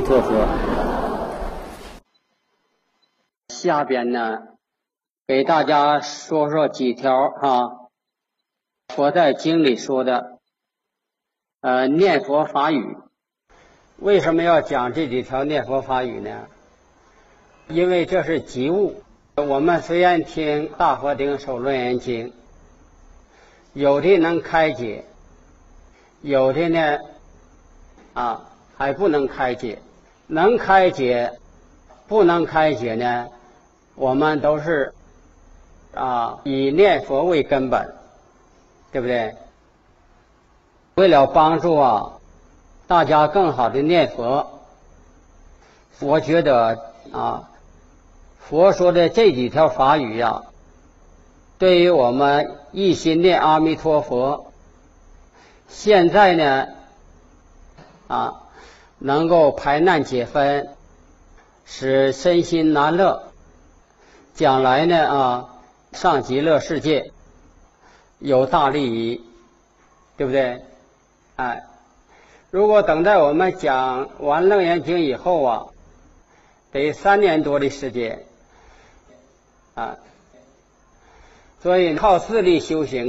陀佛。下边呢，给大家说说几条佛在经里说的念佛法语。为什么要讲这几条念佛法语呢？因为这是急务。我们虽然听大佛顶首楞严经，有的能开解，有的呢还不能开解。能开解不能开解呢，我们都是以念佛为根本，对不对？为了帮助大家更好的念佛，我觉得佛说的这几条法语对于我们一心念阿弥陀佛，现在呢能够排难解纷，使身心安乐，将来呢上极乐世界有大利益，对不对？如果等待我们讲完楞严经以后得3年多的时间所以靠自力修行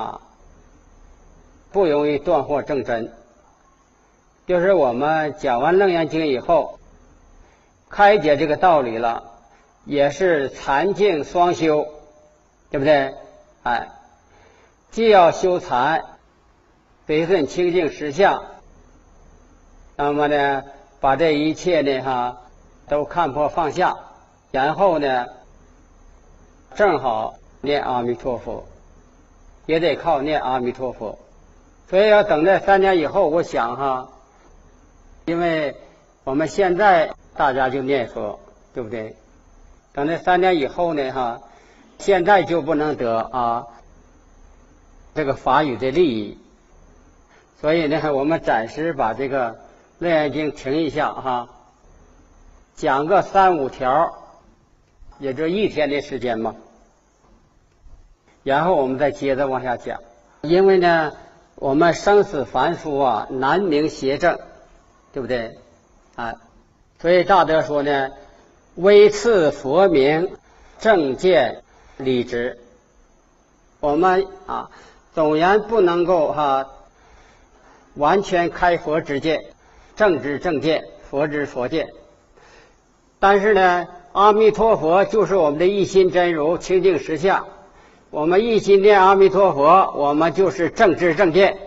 不容易断惑正真。就是我们讲完楞严经以后，开解这个道理了，也是禅净双修，对不对？既要修禅，随顺清净实相，那么呢，把这一切呢都看破放下，然后呢，正好念阿弥陀佛，也得靠念阿弥陀佛。所以要等待3年以后，我想因为我们现在大家就念佛，对不对？等待3年以后呢现在就不能得这个法语的利益，所以呢，我们暂时把这个楞严经停一下讲个3、5条，也就1天的时间嘛，然后我们再接着往下讲。因为呢，我们生死凡夫难明邪正，对不对？所以大德说呢，微次佛名，正见理直。我们纵然不能够完全开佛之见，正知正见，佛知佛见，但是呢，阿弥陀佛就是我们的一心真如清净实相，我们一心念阿弥陀佛，我们就是正知正见，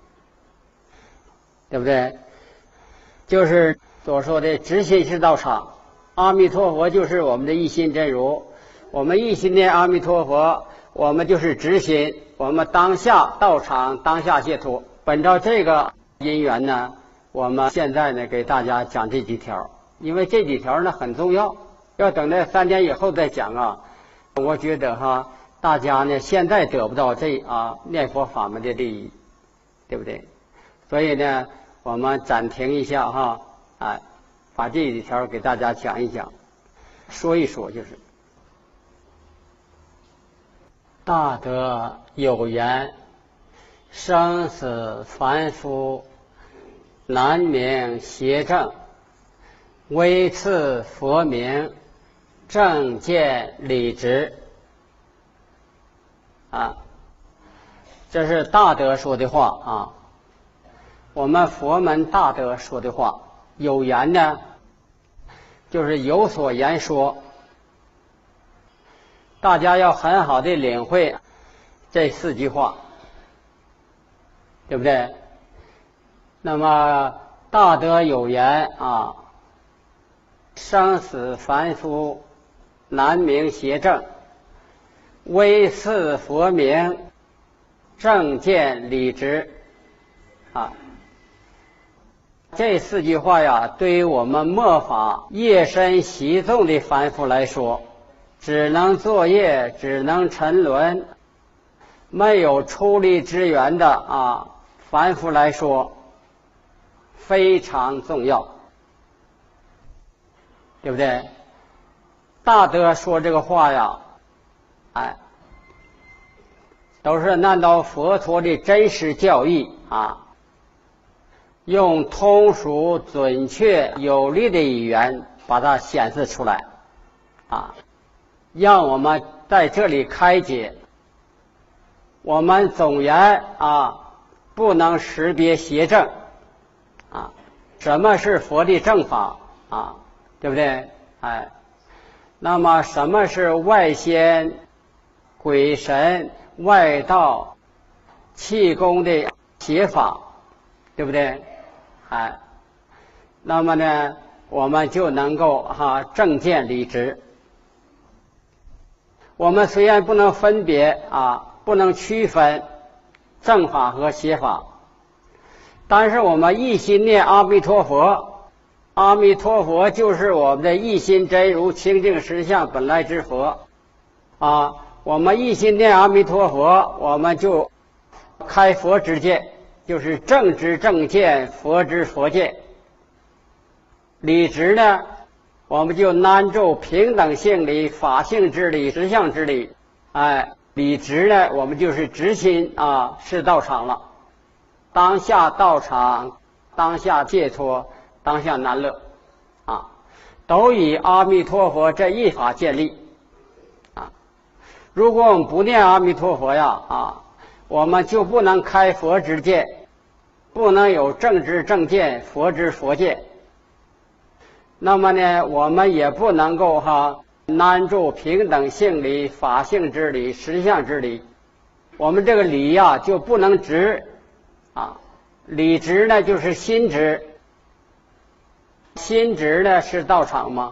对不对？就是所说的直心是道场，阿弥陀佛就是我们的一心真如，我们一心念阿弥陀佛，我们就是直心，我们当下道场，当下解脱。本着这个因缘呢，我们现在呢给大家讲这几条，因为这几条呢很重要，要等待3年以后再讲我觉得大家呢现在得不到这念佛法门的利益，对不对？所以呢，我们暂停一下把这几条给大家讲一讲，说一说。就是大德有言，生死凡夫难明邪正，微次佛名，正见理直。这是大德说的话我们佛门大德说的话。有言呢，就是有所言说，大家要很好的领会这4句话，对不对？那么大德有言生死凡夫难明邪正，微次佛名，正见理直这4句话对于我们末法业深习重的凡夫来说，只能作业，只能沉沦，没有出离之源的凡夫来说非常重要，对不对？大德说这个话都是按照佛陀的真实教义用通俗、准确、有力的语言把它显示出来，让我们在这里开解。我们总言不能识别邪正什么是佛的正法对不对？那么什么是外仙、鬼神、外道、气功的邪法，对不对？那么呢，我们就能够正见理直。我们虽然不能分别不能区分正法和邪法，但是我们一心念阿弥陀佛，阿弥陀佛就是我们的一心真如清净实相本来之佛我们一心念阿弥陀佛，我们就开佛之见，就是正知正见，佛知佛见。理直呢，我们就安住平等性理、法性之理、实相之理。理直呢，我们就是直心是道场了。当下道场，当下解脱，当下难乐都以阿弥陀佛这一法建立如果我们不念阿弥陀佛我们就不能开佛之见，不能有正知正见，佛知佛见。那么呢，我们也不能够安住平等性理、法性之理、实相之理。我们这个理就不能直理直呢就是心直，心直呢是道场吗？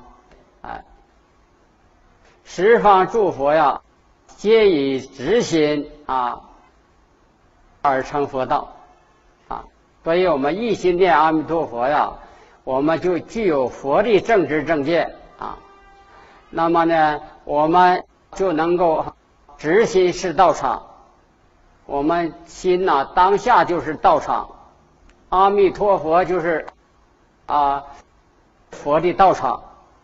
十方诸佛皆以直心而成佛道所以我们一心念阿弥陀佛我们就具有佛的正知正见那么呢，我们就能够直心是道场。我们心当下就是道场，阿弥陀佛就是佛的道场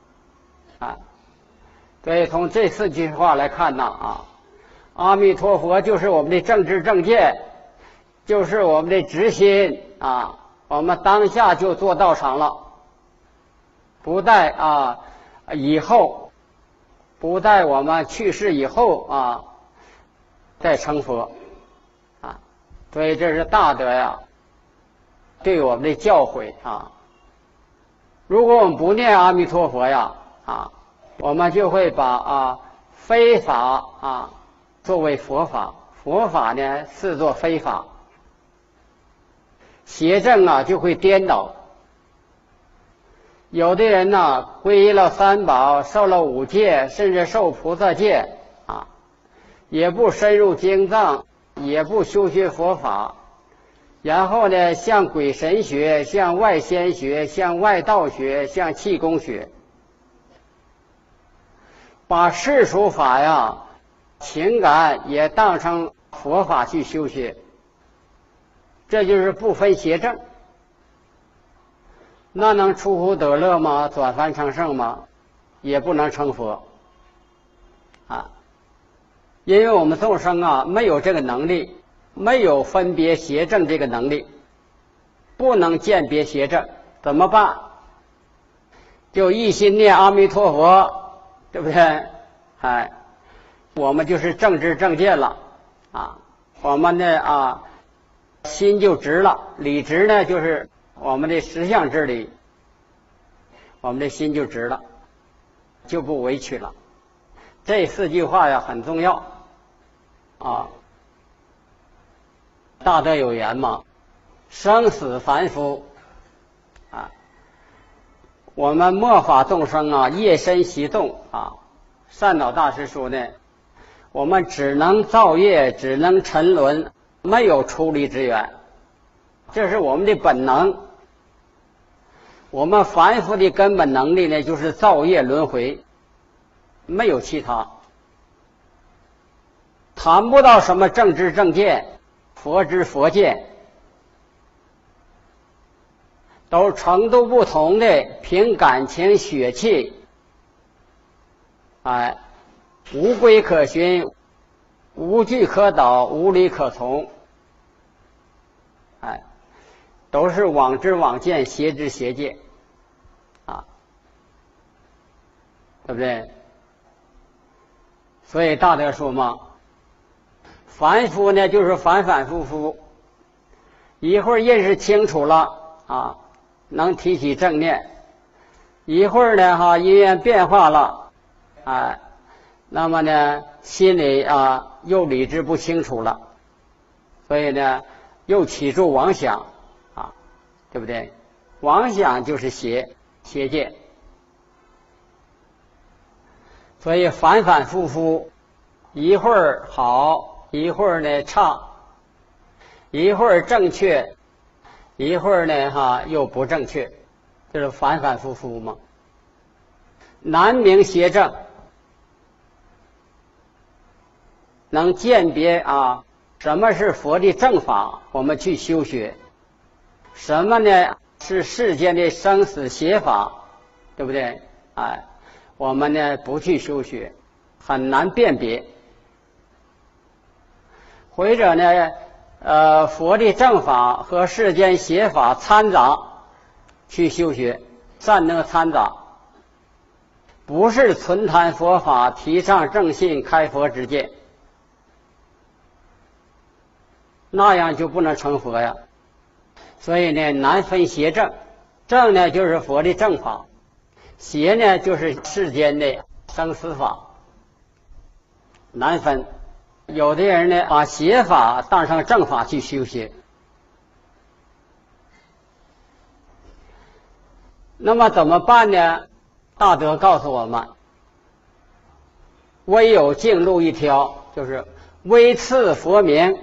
所以从这四句话来看阿弥陀佛就是我们的正知正见，就是我们的直心我们当下就做道场了，不待以后，不待我们去世以后再成佛所以这是大德对我们的教诲如果我们不念阿弥陀佛我们就会把非法作为佛法，佛法呢视作非法，邪正就会颠倒。有的人皈依了三宝，受了五戒，甚至受菩萨戒也不深入经藏，也不修学佛法，然后呢向鬼神学，向外仙学，向外道学，向气功学，把世俗法情感也当成佛法去修学，这就是不分邪正。那能出苦得乐吗？转凡成圣吗？也不能成佛因为我们众生没有这个能力，没有分别邪正这个能力，不能鉴别邪正，怎么办？就一心念阿弥陀佛，对不对？我们就是正知正见了我们的心就直了。理直呢就是我们的实相之理，我们的心就直了，就不委屈了。这四句话很重要大德有言嘛，生死凡夫我们末法众生业身习动善导大师说呢，我们只能造业，只能沉沦，没有出离之源，这是我们的本能。我们凡夫的根本能力呢，就是造业轮回，没有其他，谈不到什么正知正见，佛知佛见，都是程度不同的，凭感情血气无规可循，无据可导，无理可从都是妄知妄见，邪知邪见，啊，对不对？所以大德说嘛，凡夫呢就是反反复复，一会儿认识清楚了啊，能提起正念，一会儿呢因缘变化了，那么呢心里又理智不清楚了，所以呢又起住妄想啊，对不对？妄想就是邪见，所以反反复复，一会儿好，一会儿呢差，一会儿正确，一会儿呢又不正确，就是反反复复嘛。难明邪正，能鉴别什么是佛的正法，我们去修学；什么呢是世间的生死邪法，对不对？我们呢不去修学，很难辨别。或者呢佛的正法和世间邪法掺杂去修学，善能掺杂，不是纯谈佛法，提倡正信，开佛之见，那样就不能成佛呀。所以呢难分邪正，正呢就是佛的正法，邪呢就是世间的生死法，难分。有的人呢把邪法当成正法去修学，那么怎么办呢？大德告诉我们，唯有径路一条，就是微次佛名。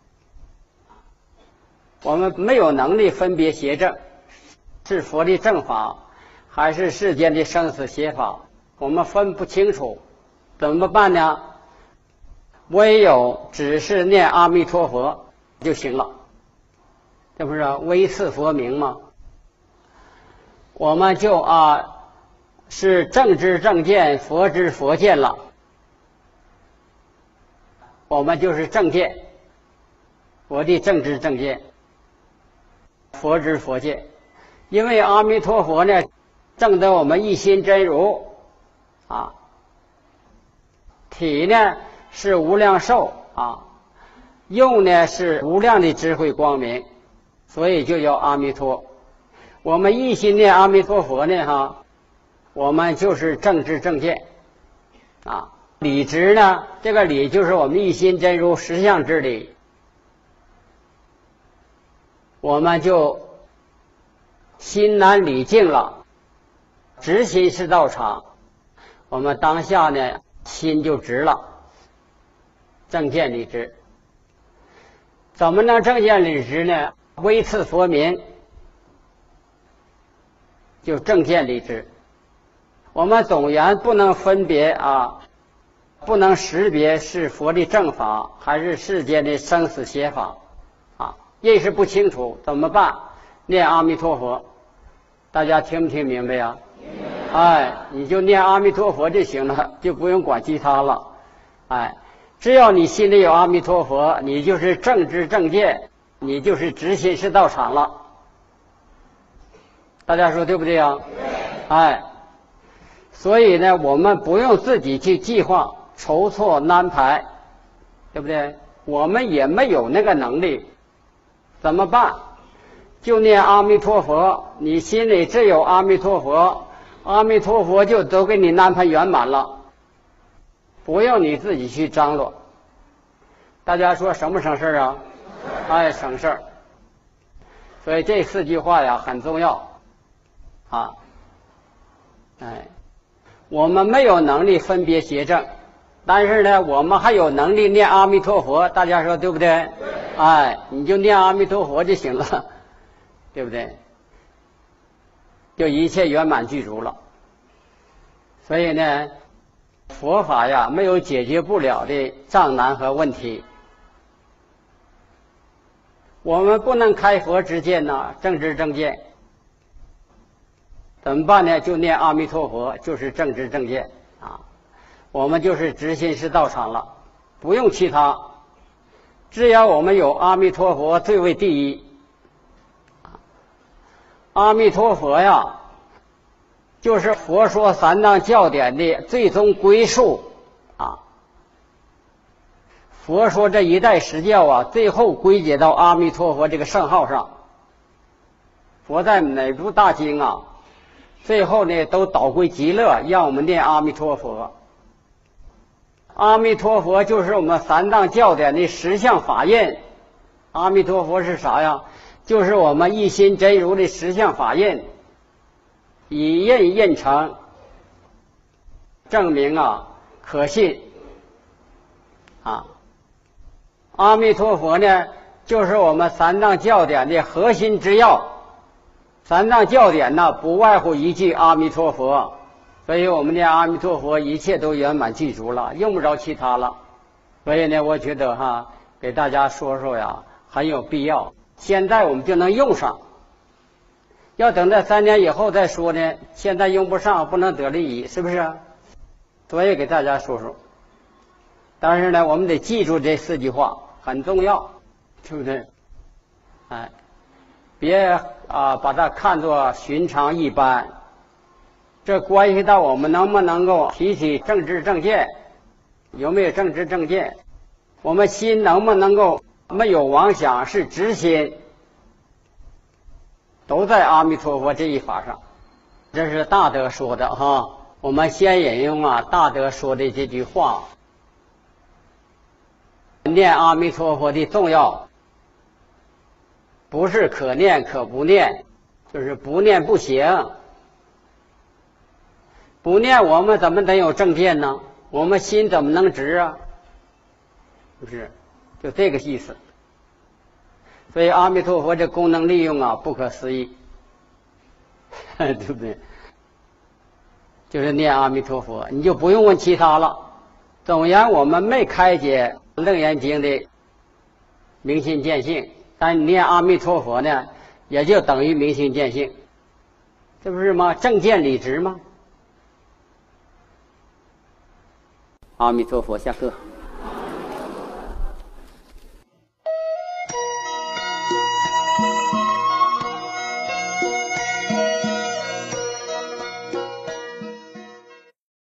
我们没有能力分别邪正是佛的正法还是世间的生死邪法，我们分不清楚，怎么办呢？唯有只是念阿弥陀佛就行了，这不是微次佛名吗？我们就是正知正见，佛知佛见了，我们就是正见，佛的正知正见，佛知佛见。因为阿弥陀佛呢证得我们一心真如体呢是无量寿用呢是无量的智慧光明，所以就叫阿弥陀。我们一心念阿弥陀佛呢我们就是正知正见理知呢，这个理就是我们一心真如实相之理，我们就心难理净了，直心是道场，我们当下呢心就直了，正见理知。怎么能正见理知呢？微次佛名就正见理知。我们总言不能分别不能识别是佛的正法还是世间的生死邪法认识不清楚，怎么办？念阿弥陀佛。大家听不听明白呀？你就念阿弥陀佛就行了，就不用管其他了。只要你心里有阿弥陀佛，你就是正知正见，你就是直心是道场了。大家说对不对呀？所以呢我们不用自己去计划筹措安排，对不对？我们也没有那个能力，怎么办？就念阿弥陀佛，你心里只有阿弥陀佛，阿弥陀佛就都给你安排圆满了，不用你自己去张罗。大家说省不省事啊？省事儿。所以这4句话呀很重要我们没有能力分别邪正，但是呢我们还有能力念阿弥陀佛，大家说对不对？你就念阿弥陀佛就行了，对不对？就一切圆满具足了。所以呢佛法呀没有解决不了的障难和问题，我们不能开佛之见正知正见，怎么办呢？就念阿弥陀佛，就是正知正见我们就是直心是道场了，不用其他，只要我们有阿弥陀佛最为第一阿弥陀佛呀，就是佛说三藏教典的最终归宿啊。佛说这一代十教啊，最后归结到阿弥陀佛这个圣号上。佛在每部大经啊，最后呢都导归极乐，让我们念阿弥陀佛。阿弥陀佛就是我们三藏教典的实相法印。阿弥陀佛是啥呀？就是我们一心真如的实相法印，以印印成，证明啊可信啊。阿弥陀佛呢，就是我们三藏教典的核心之要。三藏教典呢，不外乎一句阿弥陀佛，所以我们念阿弥陀佛，一切都圆满具足了，用不着其他了。所以呢，我觉得给大家说说呀，很有必要。现在我们就能用上，要等到3年以后再说呢，现在用不上，不能得利益，是不是？所以给大家说说。但是呢，我们得记住这4句话，很重要，对不对？哎，别把它看作寻常一般，这关系到我们能不能够提起正知正见，有没有正知正见，我们心能不能够没有妄想，是直心，都在阿弥陀佛这一法上。这是大德说的哈，我们先引用大德说的这句话，念阿弥陀佛的重要，不是可念可不念，就是不念不行。不念我们怎么能有正见呢？我们心怎么能直啊？是不是？就这个意思。所以阿弥陀佛这功能利用不可思议，对不对？就是念阿弥陀佛，你就不用问其他了。总言我们没开解楞严经的明心见性，但你念阿弥陀佛呢，也就等于明心见性，这不是吗？正见理直吗？阿弥陀佛，下课。